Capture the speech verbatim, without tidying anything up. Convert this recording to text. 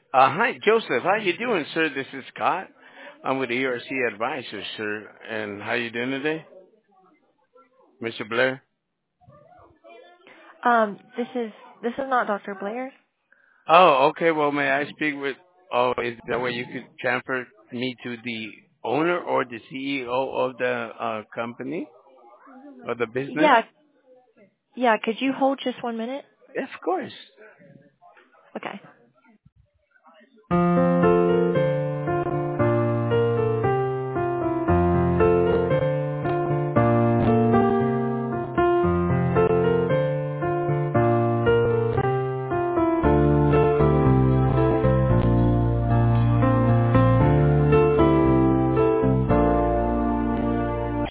Uh, hi, Joseph. How you doing, sir? This is Scott. I'm with the E R C Advisors, sir. And how you doing today, Mister Blair? Um, this is this is not Doctor Blair. Oh, okay. Well, may I speak with? Oh, is that way you could transfer me to the owner or the C E O of the uh, company or the business? Yeah, yeah. Could you hold just one minute? Yes, of course. Okay.